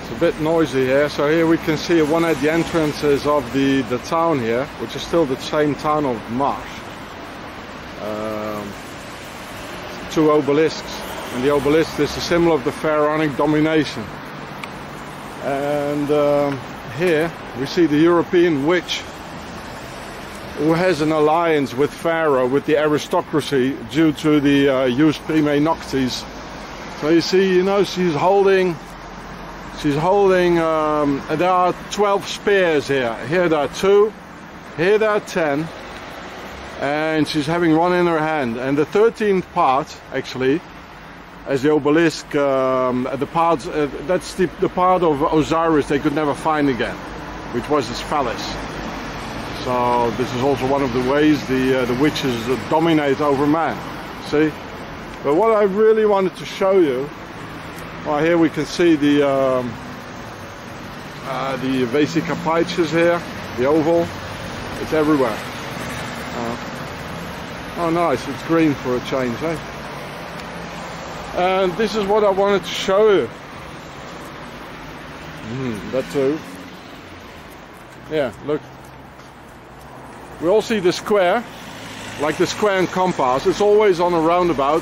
It's a bit noisy here. So here we can see one of the entrances of the town here, which is still the same town of Marsh. Two obelisks, and the obelisk is a symbol of the pharaonic domination. And here we see the European witch who has an alliance with Pharaoh, with the aristocracy, due to the Jus Primae Noctis. So you see, you know, she's holding, there are 12 spears here. Here there are 2, here there are 10, and she's having one in her hand. And the 13th part, actually, as the obelisk, that's the part of Osiris they could never find again, which was his phallus. So this is also one of the ways the witches dominate over man. See? But what I really wanted to show you, well, here we can see the Vesica Pisces here, the oval. It's everywhere. Oh, nice! It's green for a change, eh? And this is what I wanted to show you. That too. Yeah, look. We all see the square, like the square and compass. It's always on a roundabout.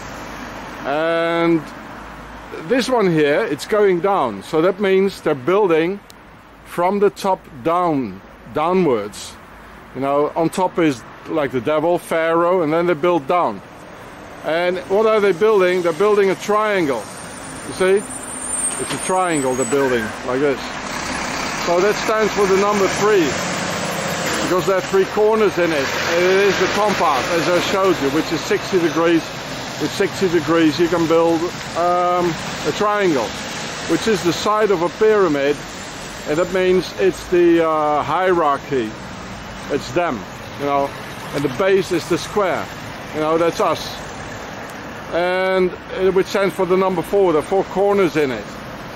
And this one here, it's going down. So that means they're building from the top downwards. You know, on top is like the devil, Pharaoh, and then they build down. And what are they building? They're building a triangle. You see? It's a triangle they're building, like this. So that stands for the number 3. Because there are 3 corners in it. It is the compass, as I showed you, which is 60 degrees. With 60 degrees you can build a triangle, which is the side of a pyramid, and that means it's the hierarchy. It's them, you know, and the base is the square, you know, that's us. And which stands for the number 4. There are 4 corners in it.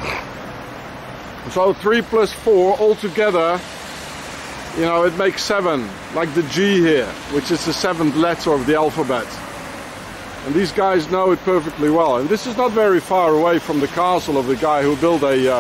So 3 plus 4 altogether, you know, it makes 7, like the G here, which is the 7th letter of the alphabet. And these guys know it perfectly well. And this is not very far away from the castle of the guy who built the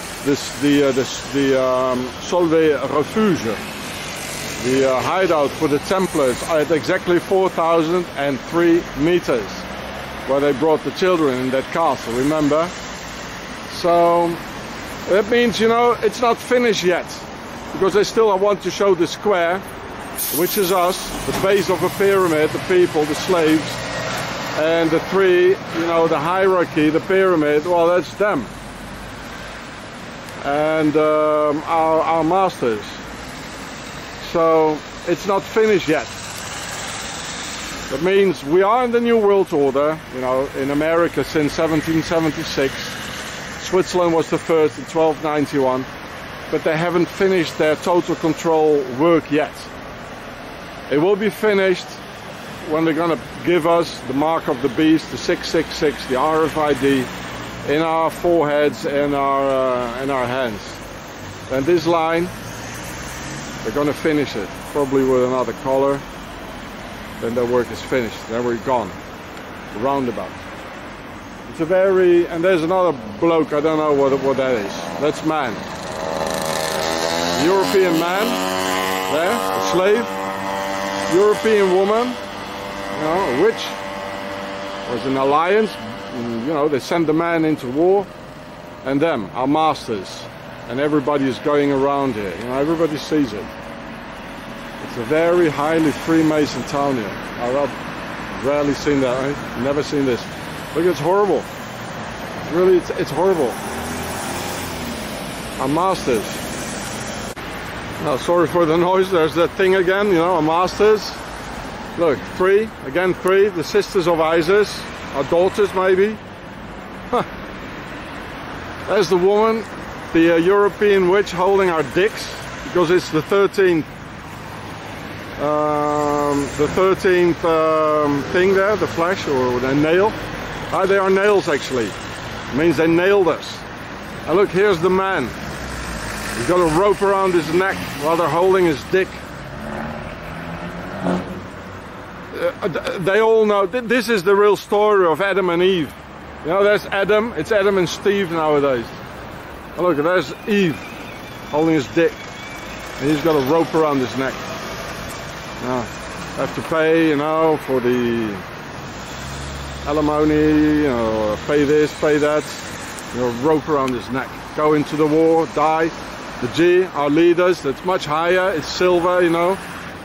Solvay Refuge, the hideout for the Templars, at exactly 4,003 meters, where they brought the children in that castle, remember? So that means, you know, it's not finished yet. Because they still want to show the square, which is us, the base of a pyramid, the people, the slaves, and the 3, you know, the hierarchy, the pyramid, well, that's them. And our masters. So it's not finished yet. That means we are in the New World Order, you know, in America since 1776. Switzerland was the first in 1291. But they haven't finished their total control work yet. It will be finished when they're going to give us the mark of the beast, the 666, the RFID, in our foreheads and our hands. And this line, they're going to finish it, probably with another color. Then their work is finished. Then we're gone. Roundabout. It's a very, and there's another bloke. I don't know what that is. That's man. European man, there, a slave, European woman, you know, a witch, was an alliance, you know, they sent the man into war, and them, our masters, and everybody is going around here, you know, everybody sees it. It's a very highly Freemason town here. I've rarely seen that, right? Never seen this. Look, it's horrible. Really, it's horrible. Our masters. Oh, sorry for the noise, there's that thing again, you know, our masters. Look, 3, again 3, the sisters of Isis, our daughters maybe. Huh. There's the woman, the European witch holding our dicks, because it's the 13th thing there, the flesh or the nail. They are nails actually, it means they nailed us. And look, here's the man. He's got a rope around his neck while they're holding his dick. They all know, this is the real story of Adam and Eve. You know, there's Adam, it's Adam and Steve nowadays. Oh, look, there's Eve holding his dick. And he's got a rope around his neck. Now, have to pay, you know, for the alimony, you know, pay this, pay that. You know, rope around his neck. Go into the war, die. The G, our leaders, that's much higher. It's silver, you know.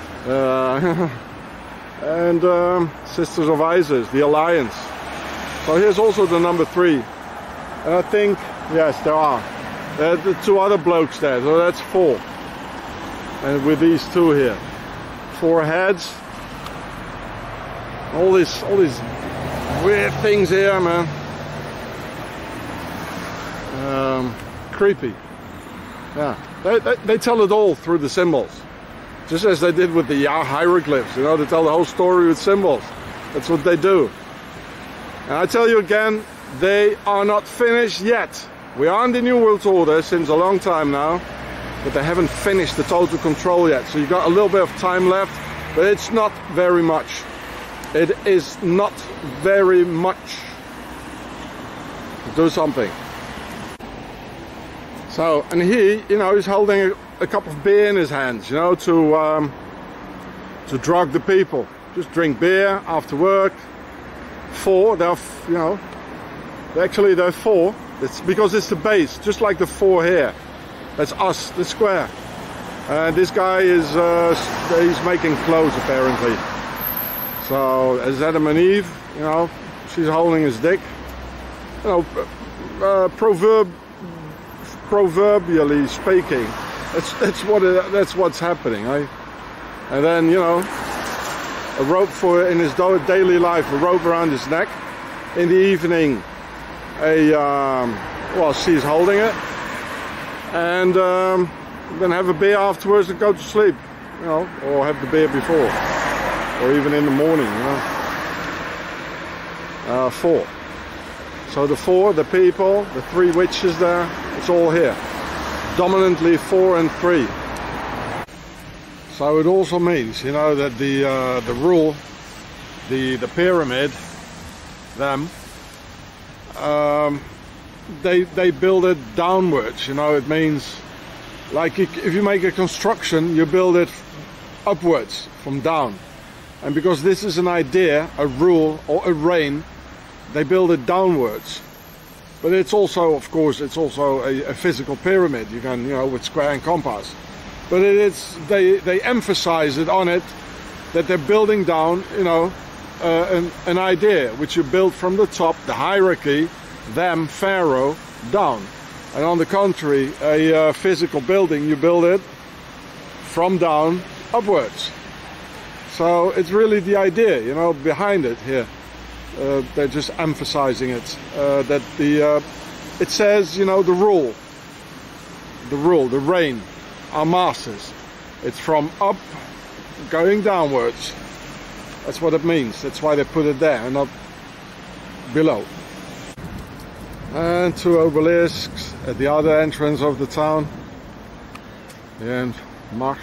And Sisters of Isis, the Alliance. So here's also the number 3. And I think, yes, there are. There are the 2 other blokes there, so that's 4. And with these 2 here. 4 heads. All these weird things here, man. Creepy. Yeah, they tell it all through the symbols. Just as they did with the hieroglyphs, you know, they tell the whole story with symbols. That's what they do. And I tell you again, they are not finished yet. We are in the New World Order since a long time now, but they haven't finished the total control yet. So you got a little bit of time left, but it's not very much. It is not very much. Do something. So, and he, you know, he's holding a cup of beer in his hands, you know, to drug the people. Just drink beer after work. 4, they're, you know, actually they're 4. It's because it's the base, just like the 4 here. That's us, the square. And this guy is, he's making clothes apparently. So, as Adam and Eve, you know, she's holding his dick. You know, proverbially speaking, that's what's happening, eh? And then, you know, a rope for in his daily life, a rope around his neck. In the evening, well, she's holding it, and then have a beer afterwards and go to sleep, you know, or have the beer before, or even in the morning, you know. 4. So the 4, the people, the 3 witches there, it's all here. Dominantly 4 and 3. So it also means, you know, that the rule, the pyramid, them, they build it downwards. You know, it means like if you make a construction, you build it upwards from down. And because this is an idea, a rule or a reign, they build it downwards. But it's also, of course, it's also a physical pyramid. You can, you know, with square and compass. But they emphasize it on it that they're building down, you know, an idea which you build from the top, the hierarchy, them, Pharaoh, down. And on the contrary, a physical building, you build it from down upwards. So it's really the idea, you know, behind it here. They're just emphasizing it, that it says, you know, the rule, the reign, our masters. It's from up going downwards. That's what it means. That's why they put it there and not below. And 2 obelisks at the other entrance of the town. And Marsh.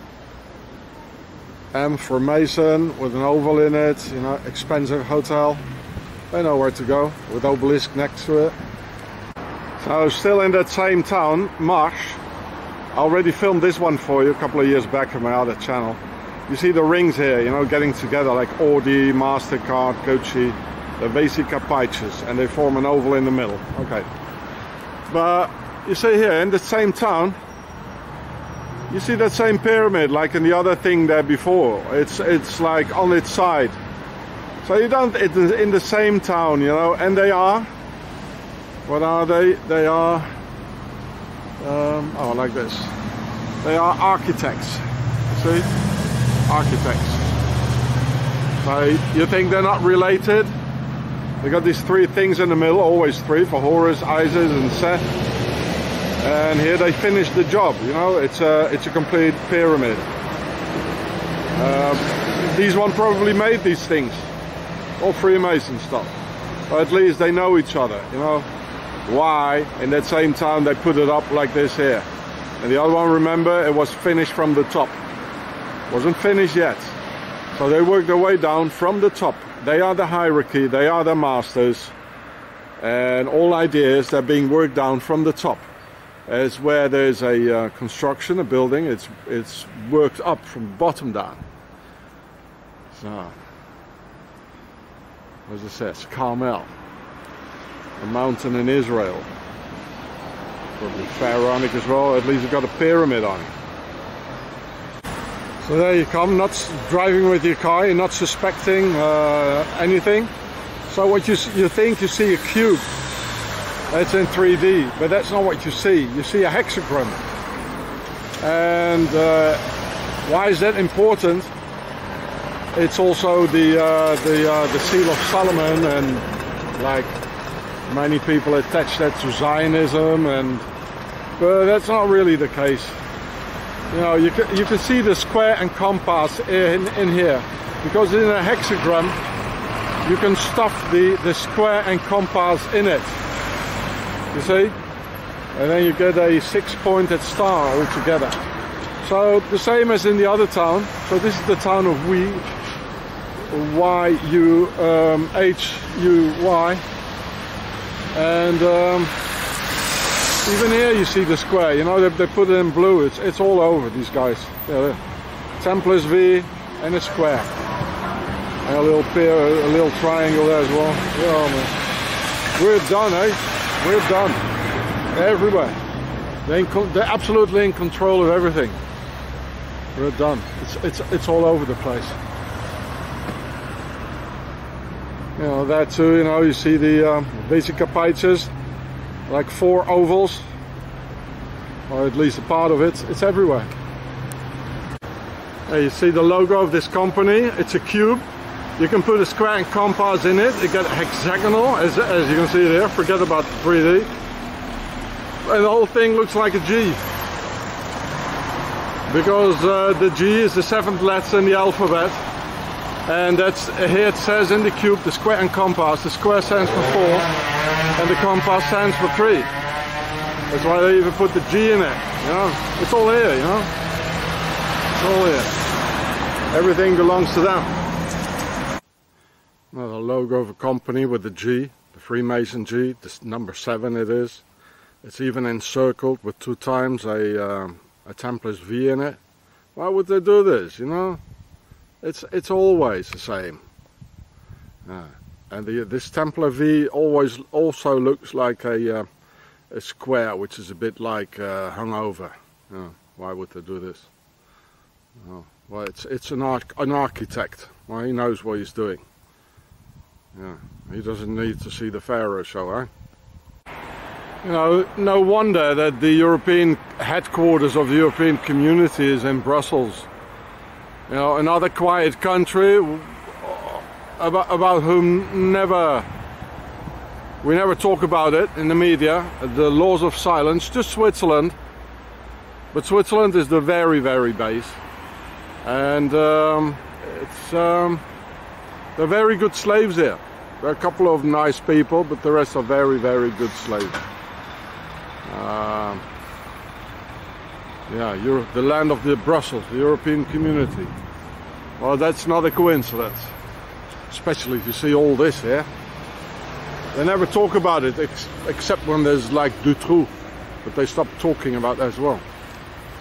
M for Mason with an oval in it, you know, expensive hotel. They know where to go with obelisk next to it. So still in that same town, Marsh. I already filmed this one for you a couple of years back on my other channel. You see the rings here, you know, getting together like Audi, MasterCard, Gucci. They're basically capacious and they form an oval in the middle. Okay. But you see here in the same town, you see that same pyramid like in the other thing there before. It's like on its side. So you don't, it's in the same town, you know, and they are, what are they? They are, oh, like this. They are architects, see? Architects. So you think they're not related? They got these 3 things in the middle, always 3, for Horus, Isis and Seth. And here they finished the job, you know, it's a complete pyramid. These one probably made these things, all Freemason stuff. Or at least they know each other, you know. Why, in that same town, they put it up like this here. And the other one, remember, it was finished from the top. Wasn't finished yet. So they worked their way down from the top. They are the hierarchy, they are the masters. And all ideas, they're being worked down from the top. is where there's a construction, a building. It's worked up from bottom down. So, as it says, Carmel, a mountain in Israel. Probably pharaonic as well. At least it's got a pyramid on it. So there you come, not driving with your car, you're not suspecting anything. So what you think you see a cube. That's in 3D, but that's not what you see. You see a hexagram. And why is that important? It's also the Seal of Solomon, and like many people attach that to Zionism, but that's not really the case. You know, you can see the square and compass in here, because in a hexagram you can stuff the square and compass in it. You see? And then you get a 6-pointed star altogether. So the same as in the other town. So this is the town of Y-U-H-U-Y. And even here you see the square. You know, they put it in blue. It's all over, these guys. Yeah, Templars V and a square. And a little triangle there as well. Yeah, man. We're done, eh? We're done. Everywhere. They're absolutely in control of everything. We're done. It's all over the place. You know, that too, you know, you see the basic pitches, like 4 ovals, or at least a part of it. It's everywhere. There you see the logo of this company. It's a cube. You can put a square and compass in it. You get hexagonal, as you can see there. Forget about 3D. And the whole thing looks like a G. Because the G is the 7th letter in the alphabet. And that's, here it says in the cube, the square and compass. The square stands for 4, and the compass stands for 3. That's why they even put the G in it. You know, it's all here, you know. It's all here. Everything belongs to them. Well, the logo of a company with the G, the Freemason G, this number 7 it is. It's even encircled with 2 times a Templars V in it. Why would they do this, you know? It's always the same. And this Templar V always also looks like a square, which is a bit like hung over. Why would they do this? Well, it's an architect. Well, he knows what he's doing. Yeah, he doesn't need to see the Pharaoh show, eh? You know, no wonder that the European headquarters of the European Community is in Brussels. You know, another quiet country about whom we never talk about it in the media. The laws of silence, just Switzerland. But Switzerland is the very, very base. And they're very good slaves here. There are a couple of nice people, but the rest are very, very good slaves. Yeah, the land of the Brussels, the European Community. Well, that's not a coincidence. Especially if you see all this here. They never talk about it, except when there's like Dutroux. But they stopped talking about that as well.